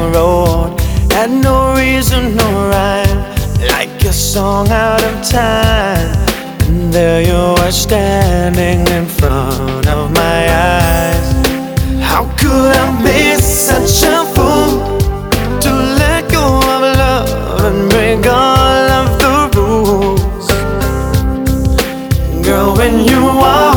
winding road had no reason, no rhyme, like a song out of time. And there you were standing in front of my eyes. How could I be such a fool to let go of love and break all of the rules? Girl, when you walk